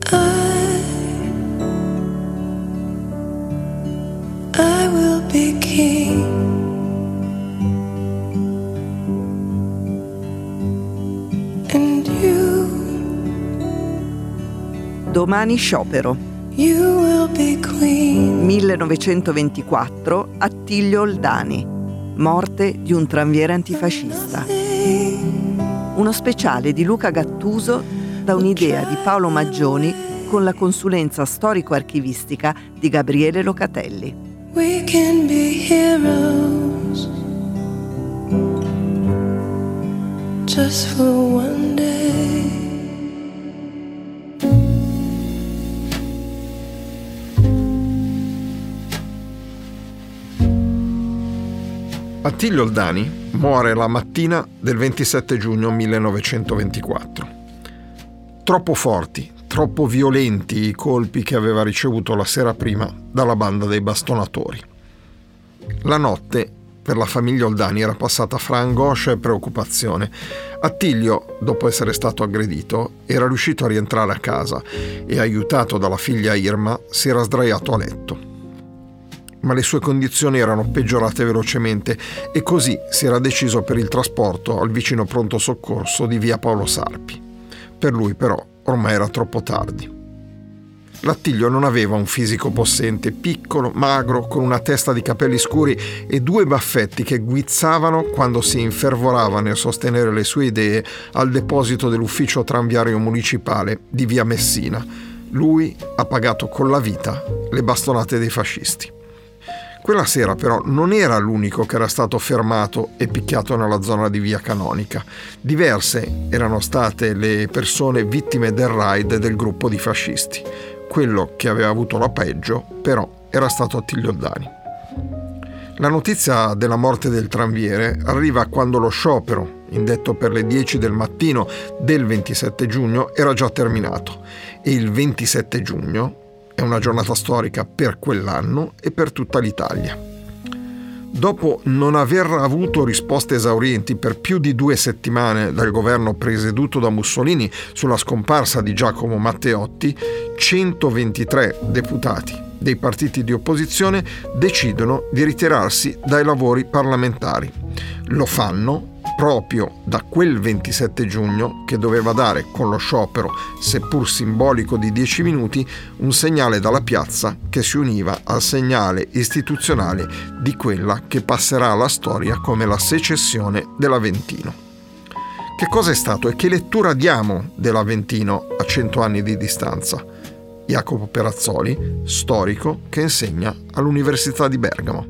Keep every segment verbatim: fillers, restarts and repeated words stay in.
I, I will be king. And you, Domani sciopero. you will be queen. millenovecentoventiquattro, Attilio Oldani. Morte di un tranviere antifascista. Uno speciale di Luca Gattuso da un'idea di Paolo Maggioni con la consulenza storico-archivistica di Gabriele Locatelli. We can be heroes just for one day. Attilio Oldani muore la mattina del ventisette giugno millenovecentoventiquattro. Troppo forti, troppo violenti i colpi che aveva ricevuto la sera prima dalla banda dei bastonatori. La notte per la famiglia Oldani era passata fra angoscia e preoccupazione. Attilio, dopo essere stato aggredito, era riuscito a rientrare a casa e, aiutato dalla figlia Irma, si era sdraiato a letto. Ma le sue condizioni erano peggiorate velocemente e così si era deciso per il trasporto al vicino pronto soccorso di via Paolo Sarpi. Per lui però ormai era troppo tardi. L'Attilio non aveva un fisico possente, piccolo, magro, con una testa di capelli scuri e due baffetti che guizzavano quando si infervorava nel sostenere le sue idee al deposito dell'ufficio tranviario municipale di via Messina. Lui ha pagato con la vita le bastonate dei fascisti. Quella sera però non era l'unico che era stato fermato e picchiato nella zona di via Canonica. Diverse erano state le persone vittime del raid del gruppo di fascisti. Quello che aveva avuto la peggio però era stato Attilio Oldani. La notizia della morte del tranviere arriva quando lo sciopero, indetto per le dieci del mattino del ventisette giugno, era già terminato e il ventisette giugno è una giornata storica per quell'anno e per tutta l'Italia. Dopo non aver avuto risposte esaurienti per più di due settimane dal governo presieduto da Mussolini sulla scomparsa di Giacomo Matteotti, centoventitré deputati dei partiti di opposizione decidono di ritirarsi dai lavori parlamentari. Lo fanno proprio da quel ventisette giugno che doveva dare con lo sciopero, seppur simbolico di dieci minuti, un segnale dalla piazza che si univa al segnale istituzionale di quella che passerà alla storia come la secessione dell'Aventino. Che cosa è stato e che lettura diamo dell'Aventino a cento anni di distanza? Jacopo Perazzoli, storico che insegna all'Università di Bergamo.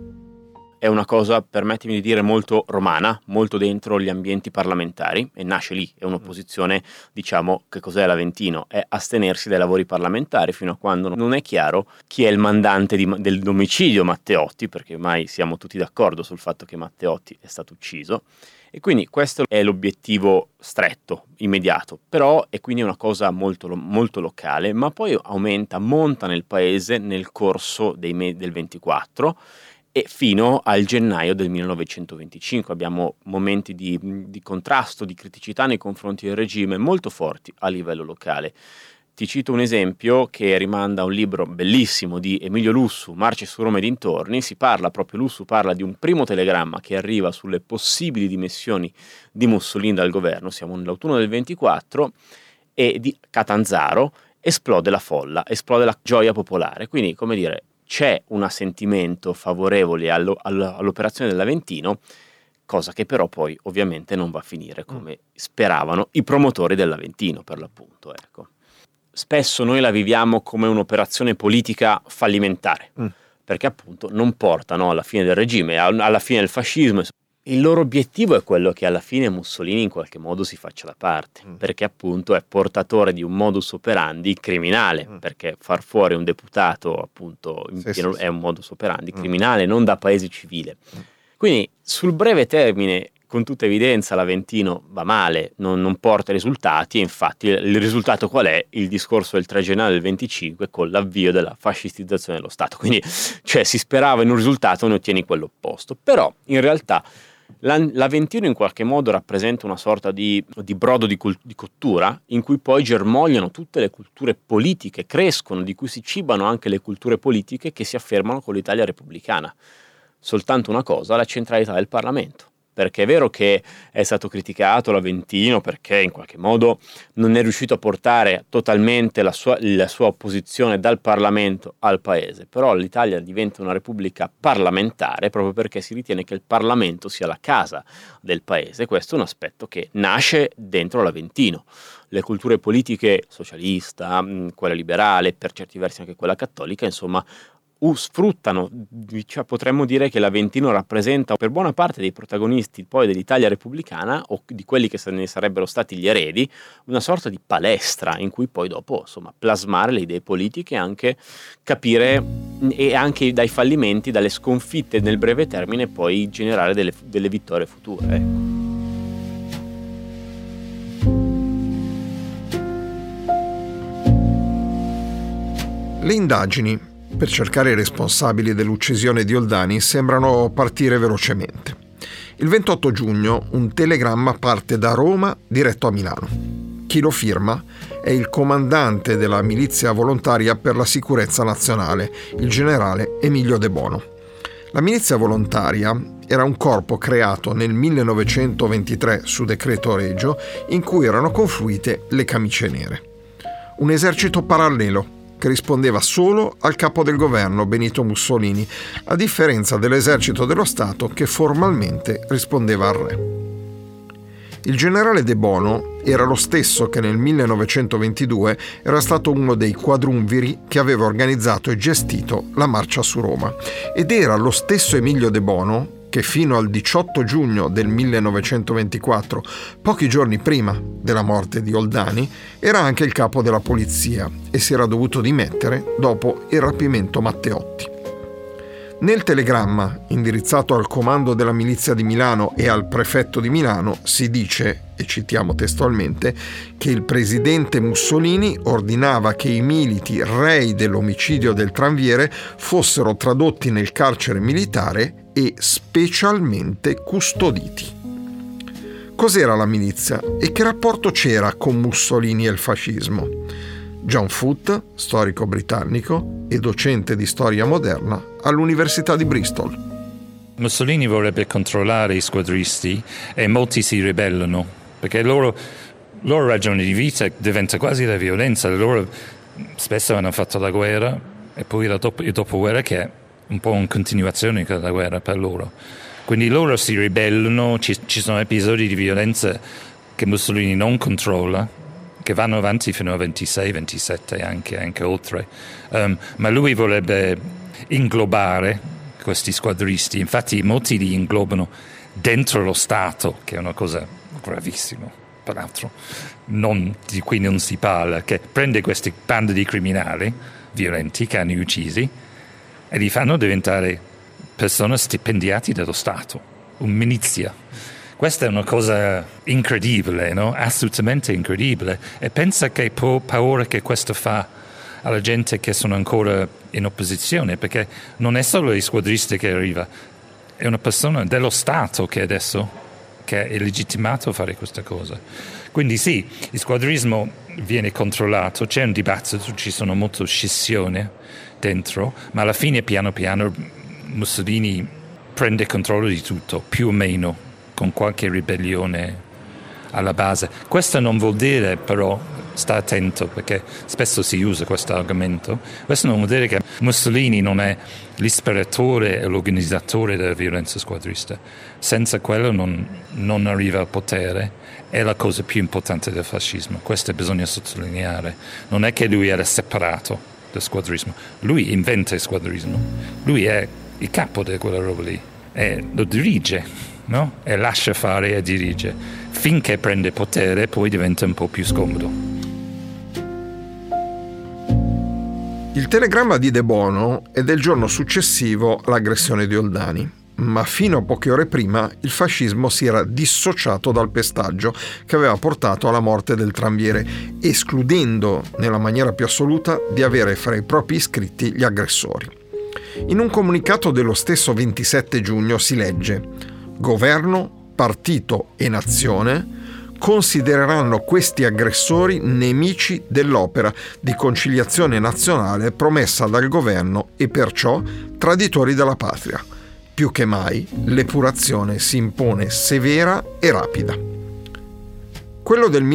È una cosa, permettimi di dire, molto romana, molto dentro gli ambienti parlamentari e nasce lì. È un'opposizione, diciamo, che cos'è l'Aventino? È astenersi dai lavori parlamentari fino a quando non è chiaro chi è il mandante di, del domicidio Matteotti, perché ormai siamo tutti d'accordo sul fatto che Matteotti è stato ucciso. E quindi questo è l'obiettivo stretto, immediato, però è quindi una cosa molto, molto locale, ma poi aumenta, monta nel paese nel corso dei me- del ventiquattro, e fino al gennaio del millenovecentoventicinque abbiamo momenti di, di contrasto, di criticità nei confronti del regime molto forti a livello locale. Ti cito un esempio che rimanda a un libro bellissimo di Emilio Lussu, Marce su Roma e dintorni. Si parla, proprio Lussu parla di un primo telegramma che arriva sulle possibili dimissioni di Mussolini dal governo, siamo nell'autunno del ventiquattro, e di Catanzaro esplode la folla, esplode la gioia popolare, quindi come dire c'è un assentimento favorevole allo, allo, all'operazione dell'Aventino, cosa che però poi ovviamente non va a finire come speravano i promotori dell'Aventino, per l'appunto. Ecco. Spesso noi la viviamo come un'operazione politica fallimentare, mm. perché appunto non portano alla fine del regime, alla fine del fascismo. Il loro obiettivo è quello che alla fine Mussolini in qualche modo si faccia da parte, mm. perché appunto è portatore di un modus operandi criminale, mm. perché far fuori un deputato appunto in sì, pieno, sì, è sì. un modus operandi mm. criminale, non da paese civile. Mm. Quindi sul breve termine, con tutta evidenza, l'Aventino va male, non, non porta risultati, e infatti il risultato qual è? Il discorso del tre gennaio del venticinque con l'avvio della fascistizzazione dello Stato. Quindi cioè si sperava in un risultato, ne ottieni quello opposto. Però in realtà L'Aventino in qualche modo rappresenta una sorta di, di brodo di, cult- di cottura in cui poi germogliano tutte le culture politiche, crescono, di cui si cibano anche le culture politiche che si affermano con l'Italia repubblicana. Soltanto una cosa, la centralità del Parlamento. Perché è vero che è stato criticato l'Aventino perché in qualche modo non è riuscito a portare totalmente la sua, la sua opposizione dal Parlamento al Paese, però l'Italia diventa una repubblica parlamentare proprio perché si ritiene che il Parlamento sia la casa del Paese. Questo è un aspetto che nasce dentro l'Aventino. Le culture politiche socialista, quella liberale, per certi versi anche quella cattolica, insomma, Uh, sfruttano, cioè potremmo dire che l'Aventino rappresenta per buona parte dei protagonisti poi dell'Italia repubblicana o di quelli che ne sarebbero stati gli eredi, una sorta di palestra in cui poi dopo insomma plasmare le idee politiche e anche capire e anche dai fallimenti, dalle sconfitte nel breve termine poi generare delle, delle vittorie future. Ecco. Le indagini per cercare i responsabili dell'uccisione di Oldani sembrano partire velocemente. Il ventotto giugno un telegramma parte da Roma diretto a Milano. Chi lo firma è il comandante della milizia volontaria per la sicurezza nazionale, il generale Emilio De Bono. La milizia volontaria era un corpo creato nel millenovecentoventitré su decreto regio in cui erano confluite le camicie nere. Un esercito parallelo che rispondeva solo al capo del governo Benito Mussolini, a differenza dell'esercito dello Stato che formalmente rispondeva al re. Il generale De Bono era lo stesso che nel millenovecentoventidue era stato uno dei quadrumviri che aveva organizzato e gestito la marcia su Roma, ed era lo stesso Emilio De Bono che fino al diciotto giugno del millenovecentoventiquattro, pochi giorni prima della morte di Oldani, era anche il capo della polizia e si era dovuto dimettere dopo il rapimento Matteotti. Nel telegramma, indirizzato al comando della milizia di Milano e al prefetto di Milano, si dice, e citiamo testualmente, che il presidente Mussolini ordinava che i militi rei dell'omicidio del tranviere fossero tradotti nel carcere militare e specialmente custoditi. Cos'era la milizia e che rapporto c'era con Mussolini e il fascismo? John Foote, storico britannico e docente di storia moderna all'Università di Bristol. Mussolini vorrebbe controllare i squadristi e molti si ribellano perché loro, loro ragione di vita diventa quasi la violenza. Loro spesso hanno fatto la guerra e poi la dopo, il dopoguerra che è un po' in continuazione della guerra per loro. Quindi loro si ribellano, ci, ci sono episodi di violenza che Mussolini non controlla, che vanno avanti fino al ventisei ventisette anche, anche oltre. Um, ma lui vorrebbe inglobare questi squadristi, infatti molti li inglobano dentro lo Stato, che è una cosa gravissima, peraltro, non, di cui non si parla, che prende queste bande di criminali violenti che hanno uccisi e li fanno diventare persone stipendiati dallo Stato, un milizia. Questa è una cosa incredibile, no? Assolutamente incredibile. E pensa che po- paura che questo fa alla gente che sono ancora in opposizione, perché non è solo il squadrista che arriva, è una persona dello Stato che adesso che è legittimato a fare questa cosa. Quindi sì, il squadrismo viene controllato, c'è un dibattito, ci sono molte scissioni dentro, ma alla fine piano piano Mussolini prende controllo di tutto, più o meno, con qualche ribellione alla base. Questo non vuol dire però, sta attento perché spesso si usa questo argomento, questo non vuol dire che Mussolini non è l'ispiratore e l'organizzatore della violenza squadrista. Senza quello non, non arriva al potere, è la cosa più importante del fascismo, questo bisogna sottolineare. Non è che lui era separato dal squadrismo, lui inventa il squadrismo, lui è il capo di quella roba lì e lo dirige, no? E lascia fare e dirige finché prende potere, poi diventa un po' più scomodo. Il telegramma di De Bono è del giorno successivo all'aggressione di Oldani, ma fino a poche ore prima il fascismo si era dissociato dal pestaggio che aveva portato alla morte del tranviere, escludendo nella maniera più assoluta di avere fra i propri iscritti gli aggressori. In un comunicato dello stesso ventisette giugno si legge: governo, partito e nazione considereranno questi aggressori nemici dell'opera di conciliazione nazionale promessa dal governo e perciò traditori della patria. Più che mai l'epurazione si impone severa e rapida. Quello del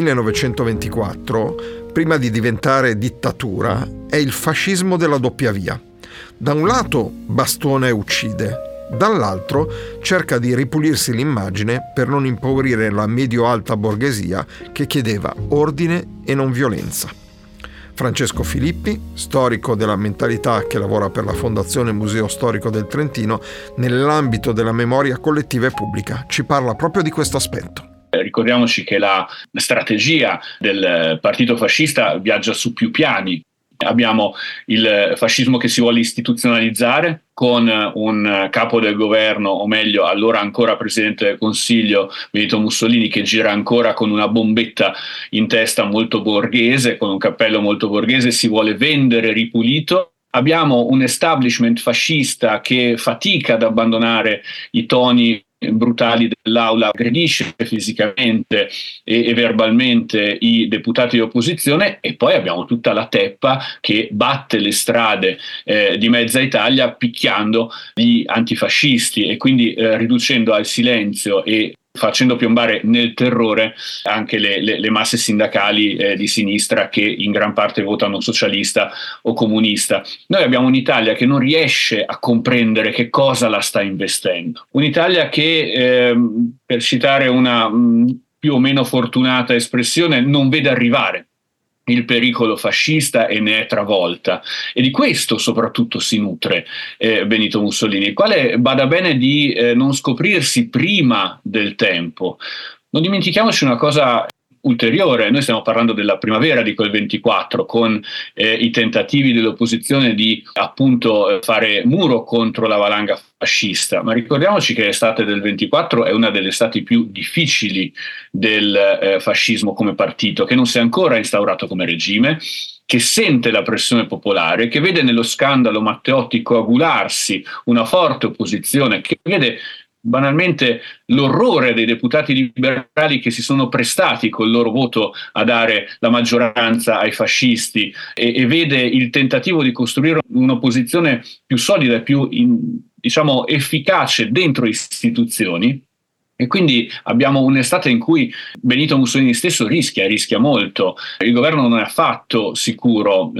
millenovecentoventiquattro, prima di diventare dittatura, è il fascismo della doppia via. Da un lato bastona e uccide, dall'altro cerca di ripulirsi l'immagine per non impaurire la medio-alta borghesia che chiedeva ordine e non violenza. Francesco Filippi, storico della mentalità che lavora per la Fondazione Museo Storico del Trentino, nell'ambito della memoria collettiva e pubblica, ci parla proprio di questo aspetto. Ricordiamoci che la strategia del partito fascista viaggia su più piani. Abbiamo il fascismo che si vuole istituzionalizzare con un capo del governo, o meglio allora ancora presidente del Consiglio Benito Mussolini, che gira ancora con una bombetta in testa molto borghese, con un cappello molto borghese, si vuole vendere ripulito. Abbiamo un establishment fascista che fatica ad abbandonare i toni brutali dell'aula, aggredisce fisicamente e, e verbalmente i deputati di opposizione, e poi abbiamo tutta la teppa che batte le strade eh, di mezza Italia picchiando gli antifascisti e quindi eh, riducendo al silenzio e facendo piombare nel terrore anche le, le, le masse sindacali eh, di sinistra che in gran parte votano socialista o comunista. Noi abbiamo un'Italia che non riesce a comprendere che cosa la sta investendo. Un'Italia che, eh, per citare una mh, più o meno fortunata espressione, non vede arrivare il pericolo fascista e ne è travolta, e di questo soprattutto si nutre eh, Benito Mussolini, il quale bada bene di eh, non scoprirsi prima del tempo. Non dimentichiamoci una cosa ulteriore: noi stiamo parlando della primavera di quel ventiquattro, con eh, i tentativi dell'opposizione di appunto eh, fare muro contro la valanga fascista, ma ricordiamoci che l'estate del ventiquattro è una delle estati più difficili del eh, fascismo come partito, che non si è ancora instaurato come regime, che sente la pressione popolare, che vede nello scandalo Matteotti coagularsi una forte opposizione, che vede banalmente l'orrore dei deputati liberali che si sono prestati col loro voto a dare la maggioranza ai fascisti, e, e vede il tentativo di costruire un'opposizione più solida e più in, diciamo efficace dentro istituzioni. E quindi abbiamo un'estate in cui Benito Mussolini stesso rischia, rischia molto. Il governo non è affatto sicuro.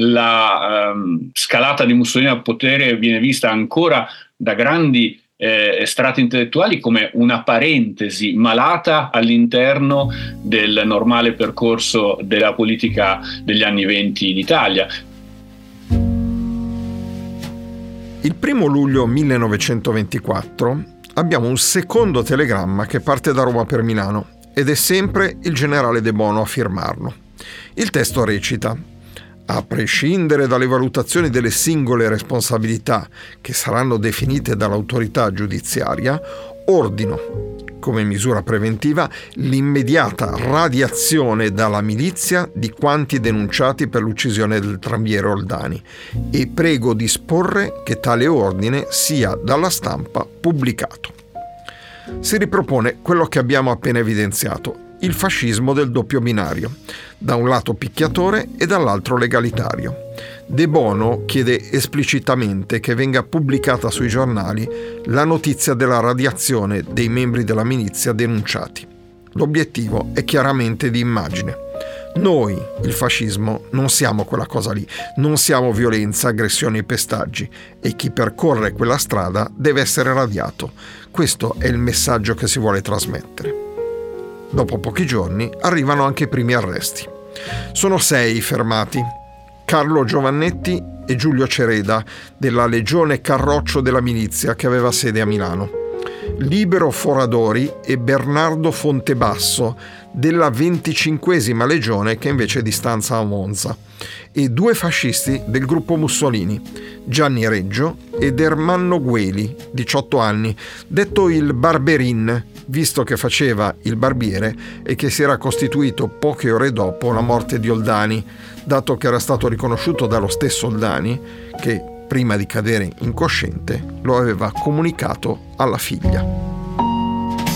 La um, scalata di Mussolini al potere viene vista ancora da grandi eh, strati intellettuali come una parentesi malata all'interno del normale percorso della politica degli anni venti in Italia. Il primo luglio millenovecentoventiquattro abbiamo un secondo telegramma che parte da Roma per Milano ed è sempre il generale De Bono a firmarlo. Il testo recita: a prescindere dalle valutazioni delle singole responsabilità che saranno definite dall'autorità giudiziaria, ordino, come misura preventiva, l'immediata radiazione dalla milizia di quanti denunciati per l'uccisione del tramviere Oldani e prego disporre che tale ordine sia dalla stampa pubblicato. Si ripropone quello che abbiamo appena evidenziato, il fascismo del doppio binario, da un lato picchiatore e dall'altro legalitario. De Bono chiede esplicitamente che venga pubblicata sui giornali la notizia della radiazione dei membri della milizia denunciati. L'obiettivo è chiaramente di immagine. Noi, il fascismo, non siamo quella cosa lì, non siamo violenza, aggressioni e pestaggi, e chi percorre quella strada deve essere radiato. Questo è il messaggio che si vuole trasmettere. Dopo pochi giorni arrivano anche i primi arresti. Sono sei i fermati: Carlo Giovannetti e Giulio Cereda, della Legione Carroccio della milizia che aveva sede a Milano, Libero Foradori e Bernardo Fontebasso, della venticinquesima Legione che invece di stanza a Monza, e due fascisti del gruppo Mussolini, Gianni Reggio ed Ermanno Gueli, diciotto anni, detto il Barberin, visto che faceva il barbiere e che si era costituito poche ore dopo la morte di Oldani, dato che era stato riconosciuto dallo stesso Oldani che, prima di cadere incosciente, lo aveva comunicato alla figlia.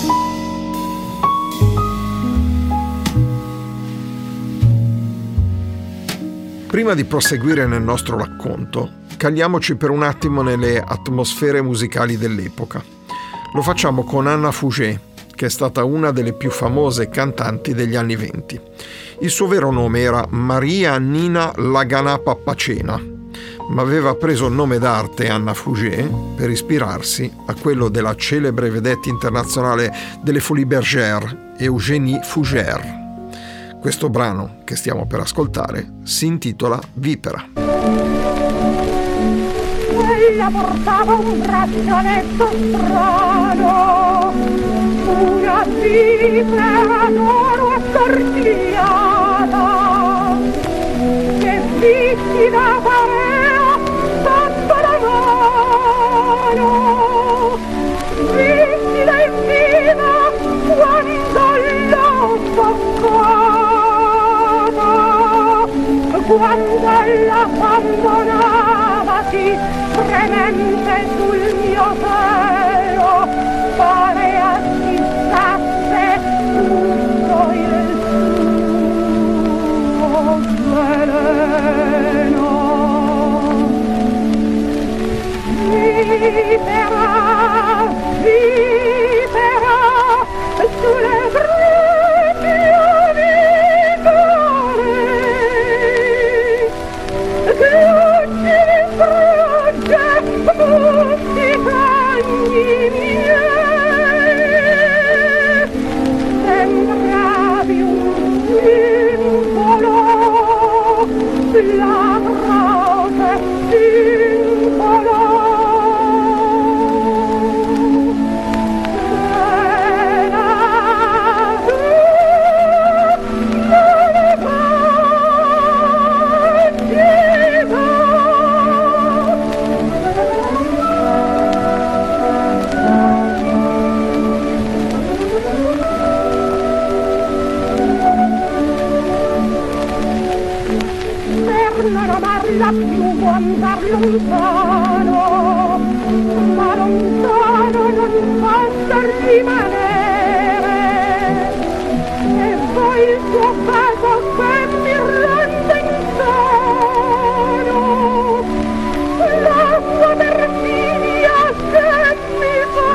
Prima di proseguire nel nostro racconto, caliamoci per un attimo nelle atmosfere musicali dell'epoca. Lo facciamo con Anna Fugé, che è stata una delle più famose cantanti degli anni venti. Il suo vero nome era Maria Annina Lagana Pappacena, ma aveva preso il nome d'arte Anna Fugé per ispirarsi a quello della celebre vedette internazionale delle Folies Bergère, Eugénie Fougère. Questo brano che stiamo per ascoltare si intitola Vipera. Quella portava un braccialetto strano, una vipera d'oro accorciata, che visti da parea sotto la mano, visti da in vita quando l'ho toccata, quando la abbandonavasi fremente sul mio seno, pare assissasse tutto il suo veleno. Vipera, vipera, sulle braccia tutti cagni miei, sembravi un simbolo, la croce simbolo. Era tu, non faceva. Non amarla più, andar lontano, ma lontano non posso rimanere, e poi il tuo peso che mi rende insano, la tua perfidia che mi fa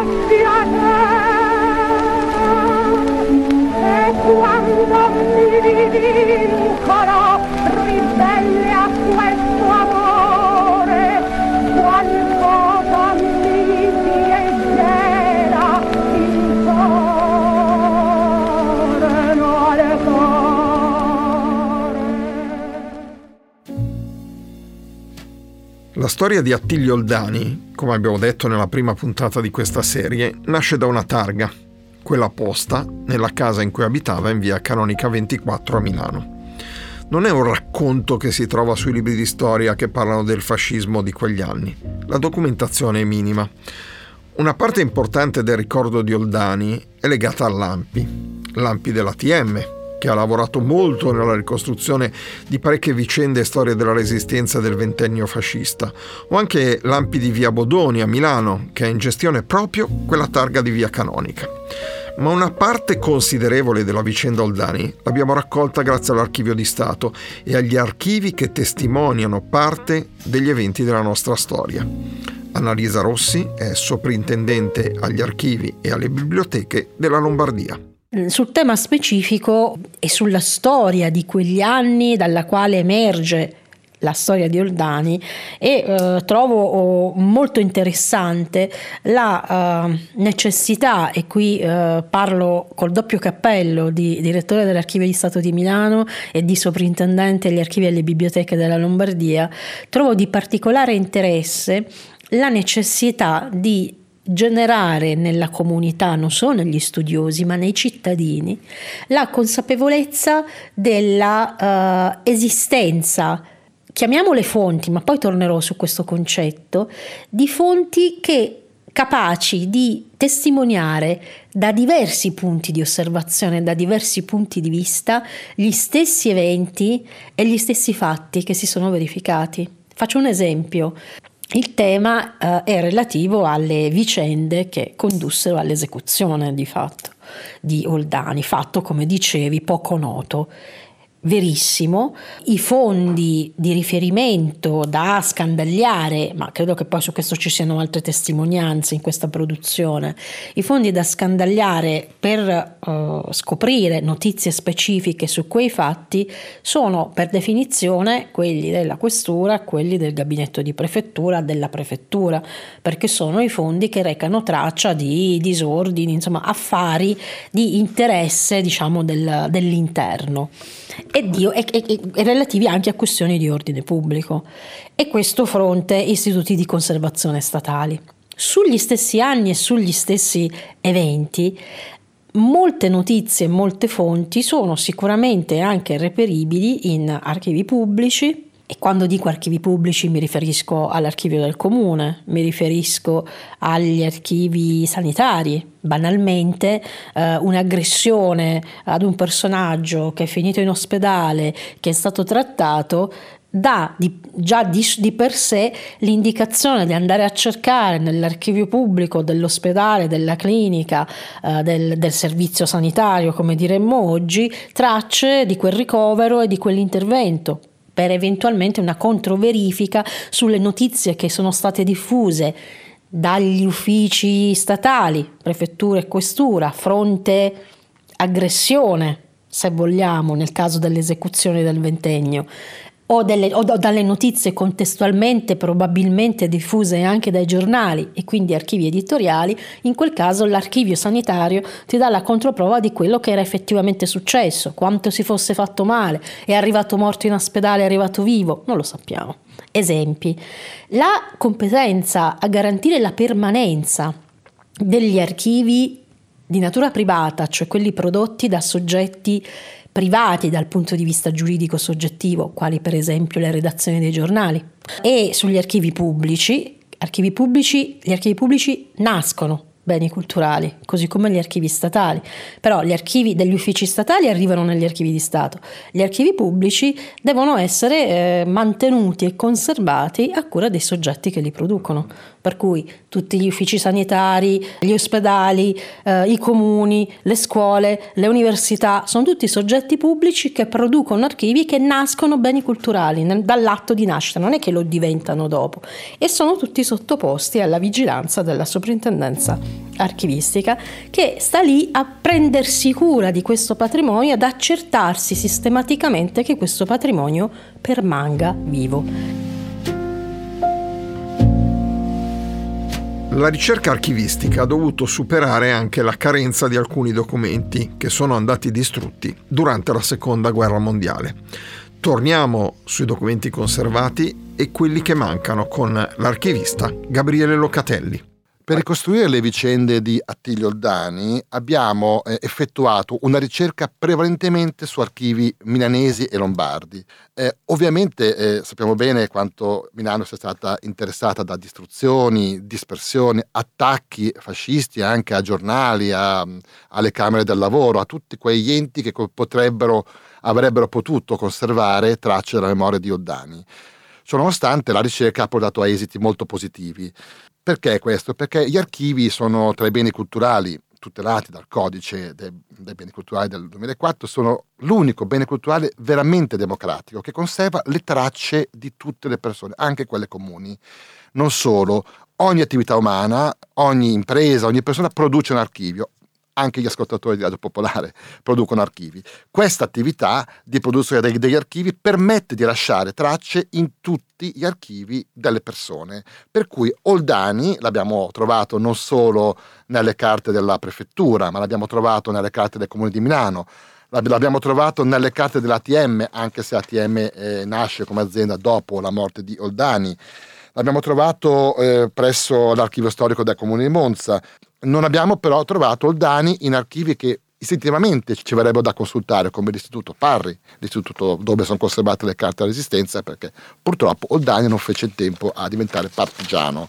piacere, e quando mi rivincono ribelle a questo amore, qualcosa mi si eggera il cuore, no al cuore. La storia di Attilio Oldani, come abbiamo detto nella prima puntata di questa serie, nasce da una targa, quella posta nella casa in cui abitava in via Canonica ventiquattro a Milano. Non è un racconto che si trova sui libri di storia che parlano del fascismo di quegli anni. La documentazione è minima. Una parte importante del ricordo di Oldani è legata all'Ampi, l'Ampi dell'A T M, che ha lavorato molto nella ricostruzione di parecchie vicende e storie della resistenza del ventennio fascista, o anche l'Ampi di via Bodoni a Milano, che ha in gestione proprio quella targa di via Canonica. Ma una parte considerevole della vicenda Oldani l'abbiamo raccolta grazie all'Archivio di Stato e agli archivi che testimoniano parte degli eventi della nostra storia. Annalisa Rossi è soprintendente agli archivi e alle biblioteche della Lombardia. Sul tema specifico e sulla storia di quegli anni dalla quale emerge la storia di Oldani, e eh, trovo oh, molto interessante la uh, necessità, e qui uh, parlo col doppio cappello di direttore dell'Archivio di Stato di Milano e di soprintendente agli archivi e alle biblioteche della Lombardia, trovo di particolare interesse la necessità di generare nella comunità, non solo negli studiosi ma nei cittadini, la consapevolezza della uh, esistenza, chiamiamole fonti, ma poi tornerò su questo concetto, di fonti che capaci di testimoniare da diversi punti di osservazione, da diversi punti di vista, gli stessi eventi e gli stessi fatti che si sono verificati. Faccio un esempio. Il tema eh, è relativo alle vicende che condussero all'esecuzione di fatto di Oldani, fatto, come dicevi, poco noto. verissimo. I fondi di riferimento da scandagliare, ma credo che poi su questo ci siano altre testimonianze in questa produzione, i fondi da scandagliare per uh, scoprire notizie specifiche su quei fatti sono per definizione quelli della questura, quelli del gabinetto di prefettura, della prefettura, perché sono i fondi che recano traccia di disordini, insomma affari di interesse, diciamo, del, dell'interno. E, dio, e, e, e relativi anche a questioni di ordine pubblico, e questo fronte istituti di conservazione statali. Sugli stessi anni e sugli stessi eventi molte notizie e molte fonti sono sicuramente anche reperibili in archivi pubblici. E quando dico archivi pubblici mi riferisco all'archivio del comune, mi riferisco agli archivi sanitari. Banalmente eh, un'aggressione ad un personaggio che è finito in ospedale, che è stato trattato, dà di, già di, di per sé l'indicazione di andare a cercare nell'archivio pubblico dell'ospedale, della clinica, eh, del, del servizio sanitario, come diremmo oggi, tracce di quel ricovero e di quell'intervento, per eventualmente una controverifica sulle notizie che sono state diffuse dagli uffici statali, prefettura e questura, fronte aggressione, se vogliamo, nel caso dell'esecuzione del ventennio, o, delle, o dalle notizie contestualmente probabilmente diffuse anche dai giornali e quindi archivi editoriali. In quel caso l'archivio sanitario ti dà la controprova di quello che era effettivamente successo, quanto si fosse fatto male, è arrivato morto in ospedale, è arrivato vivo, non lo sappiamo. Esempi: la competenza a garantire la permanenza degli archivi di natura privata, cioè quelli prodotti da soggetti privati dal punto di vista giuridico soggettivo, quali per esempio le redazioni dei giornali, e sugli archivi pubblici, archivi pubblici, gli archivi pubblici nascono beni culturali, così come gli archivi statali, però gli archivi degli uffici statali arrivano negli archivi di Stato, gli archivi pubblici devono essere eh, mantenuti e conservati a cura dei soggetti che li producono, per cui tutti gli uffici sanitari, gli ospedali, eh, i comuni, le scuole, le università, sono tutti soggetti pubblici che producono archivi che nascono beni culturali nel, dall'atto di nascita, non è che lo diventano dopo, e sono tutti sottoposti alla vigilanza della soprintendenza archivistica, che sta lì a prendersi cura di questo patrimonio, ad accertarsi sistematicamente che questo patrimonio permanga vivo. La ricerca archivistica ha dovuto superare anche la carenza di alcuni documenti che sono andati distrutti durante la Seconda Guerra Mondiale. Torniamo sui documenti conservati e quelli che mancano con l'archivista Gabriele Locatelli. Per ricostruire le vicende di Attilio Oldani abbiamo eh, effettuato una ricerca prevalentemente su archivi milanesi e lombardi. Eh, ovviamente eh, sappiamo bene quanto Milano sia stata interessata da distruzioni, dispersioni, attacchi fascisti anche a giornali, a, alle camere del lavoro, a tutti quegli enti che potrebbero, avrebbero potuto conservare tracce della memoria di Oldani. Ciononostante la ricerca ha portato a esiti molto positivi. Perché questo? Perché gli archivi sono tra i beni culturali tutelati dal codice dei, dei beni culturali del duemilaquattro, sono l'unico bene culturale veramente democratico che conserva le tracce di tutte le persone, anche quelle comuni. Non solo, ogni attività umana, ogni impresa, ogni persona produce un archivio. Anche gli ascoltatori di Radio Popolare producono archivi. Questa attività di produzione degli, degli archivi permette di lasciare tracce in tutti gli archivi delle persone. Per cui Oldani l'abbiamo trovato non solo nelle carte della prefettura, ma l'abbiamo trovato nelle carte del Comune di Milano, l'abbiamo trovato nelle carte dell'A T M, anche se A T M eh, nasce come azienda dopo la morte di Oldani. L'abbiamo trovato eh, presso l'archivio storico del Comune di Monza. Non abbiamo però trovato Oldani in archivi che istintivamente ci verrebbero da consultare, come l'Istituto Parri, l'istituto dove sono conservate le carte della Resistenza, perché purtroppo Oldani non fece il tempo a diventare partigiano.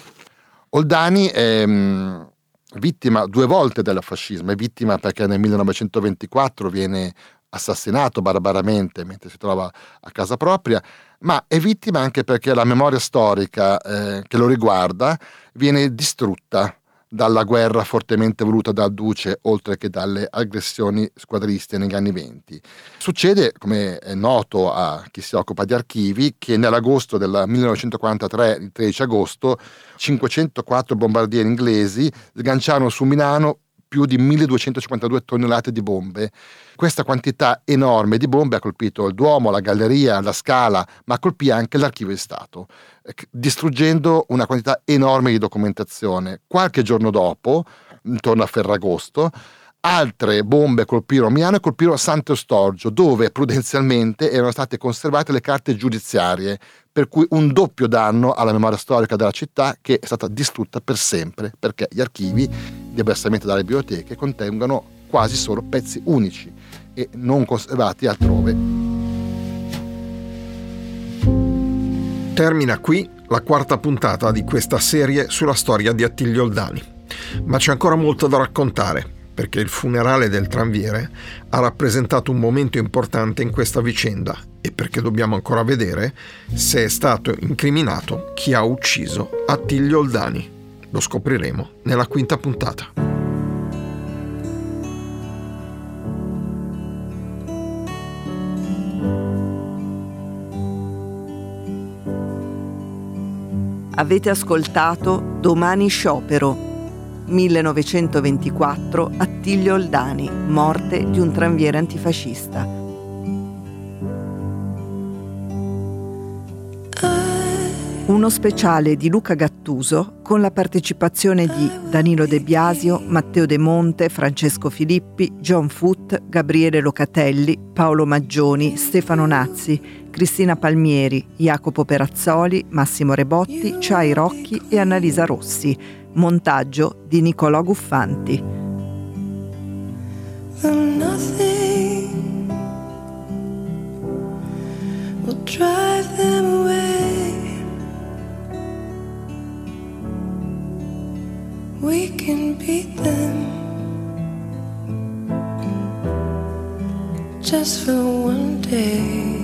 Oldani è mh, vittima due volte del fascismo, è vittima perché nel millenovecentoventiquattro viene assassinato barbaramente mentre si trova a casa propria, ma è vittima anche perché la memoria storica eh, che lo riguarda viene distrutta dalla guerra fortemente voluta dal duce, oltre che dalle aggressioni squadriste negli anni venti. Succede, come è noto a chi si occupa di archivi, che nell'agosto del millenovecentoquarantatré, il tredici agosto, cinquecentoquattro bombardieri inglesi sganciarono su Milano più di milleduecentocinquantadue tonnellate di bombe. Questa quantità enorme di bombe ha colpito il Duomo, la Galleria, la Scala, ma colpì anche l'Archivio di Stato, distruggendo una quantità enorme di documentazione. Qualche giorno dopo, intorno a Ferragosto, altre bombe colpirono Milano e colpirono Sant'Eustorgio, dove prudenzialmente erano state conservate le carte giudiziarie, per cui un doppio danno alla memoria storica della città, che è stata distrutta per sempre, perché gli archivi di abbassamento dalle biblioteche contengono quasi solo pezzi unici e non conservati altrove. Termina qui la quarta puntata di questa serie sulla storia di Attilio Oldani, ma c'è ancora molto da raccontare, perché il funerale del tranviere ha rappresentato un momento importante in questa vicenda e perché dobbiamo ancora vedere se è stato incriminato chi ha ucciso Attilio Oldani. Lo scopriremo nella quinta puntata. Avete ascoltato Domani sciopero, millenovecentoventiquattro, Attilio Oldani, morte di un tranviere antifascista. Uno speciale di Luca Gattuso con la partecipazione di Danilo De Biasio, Matteo De Monte, Francesco Filippi, John Foot, Gabriele Locatelli, Paolo Maggioni, Stefano Nazzi, Cristina Palmieri, Jacopo Perazzoli, Massimo Rebotti, Ciai Rocchi e Annalisa Rossi. Montaggio di Nicolò Guffanti. The nothing will drive them away. We can beat them just for one day.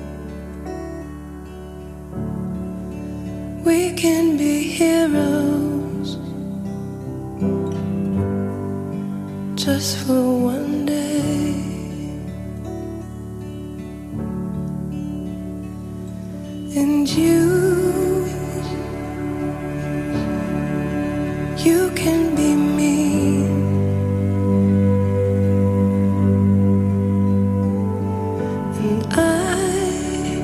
We can be heroes just for one day. And you, you can be mean. And I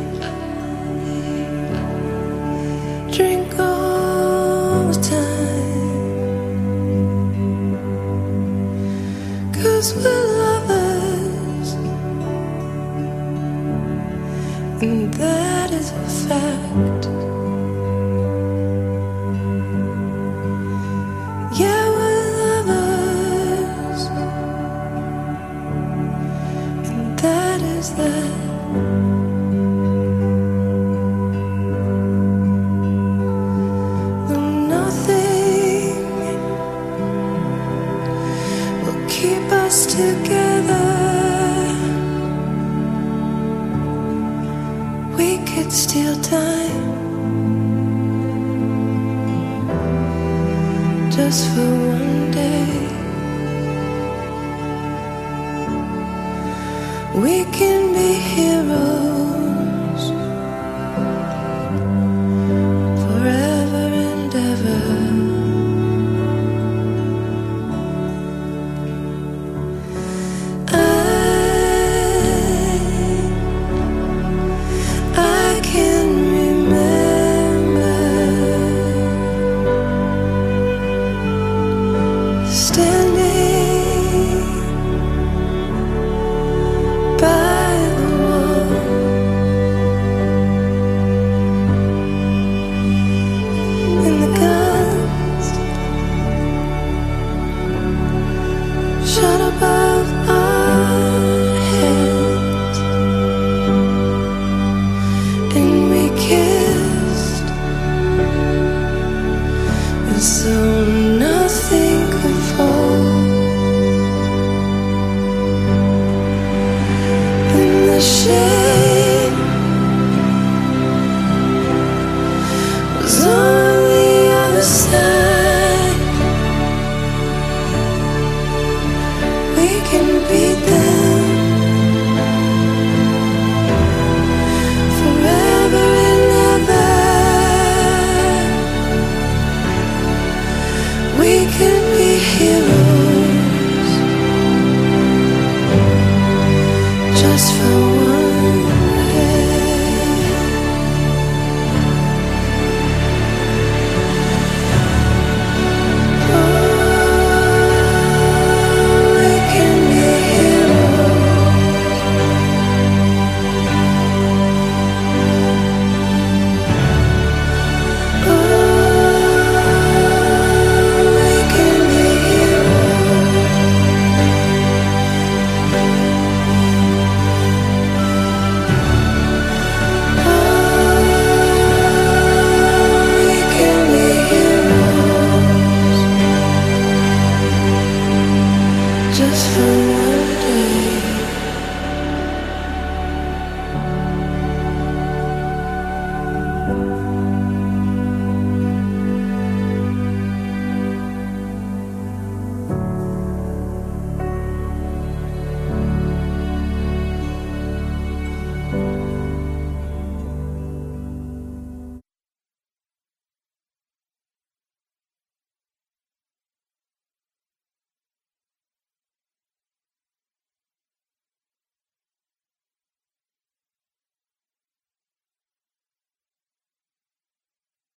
drink all the time, 'cause we're lovers, and that is a fact. Yeah, we're lovers, and that is that. Keep us together. We could steal time just for one day. We can be heroes